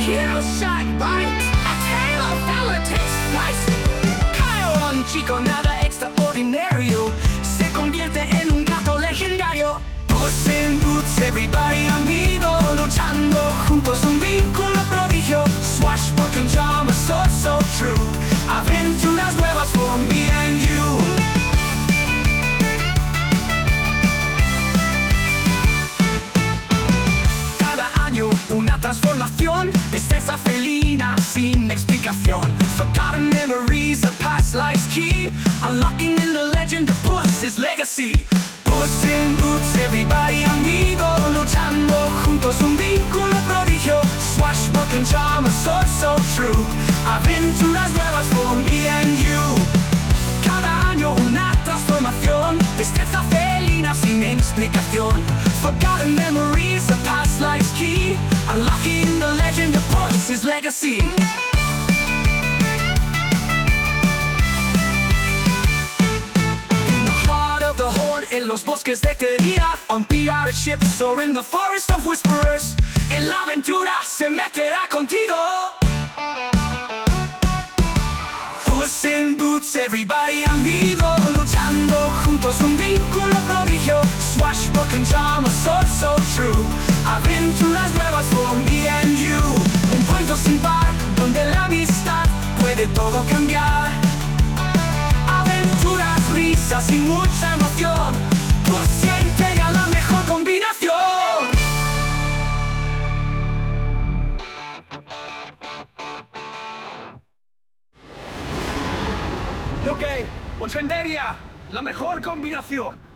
Heroes shine bright, a tale of valor takes flight. Kyle, un chico nada extraordinario, se convierte en un gato legendario. Puss in Boots, everybody amigo, luchando juntos un vínculo prodigio. Swashbuckling drama, so true. Aventuras nuevas for me and you. Cada año una transformación, destreza felina sin explicación. Forgotten memories of past life's key, unlocking in the legend of Puss's legacy. Puss in Boots, everybody amigo, luchando juntos un vínculo prodigio. Swashbuckling drama, so true. Aventuras nuevas for me and you. Cada año una transformación, destreza felina sin explicación. Forgotten memories of past life's key, unlocking the legend of Puss's legacy. En los bosques de Teria, on pirate ship soaring the forest of whisperers. En la aventura se meterá contigo. Puss in Boots, everybody amigo, luchando juntos un vínculo prodigio. Swashbuckling drama, so true. Aventuras nuevas for me and you. Un puerto sin par, donde la amistad puede todo cambiar. Aventuras, risas y mucha emoción, pues siempre a la mejor combinación. Ok, pues Tenderia, la mejor combinación.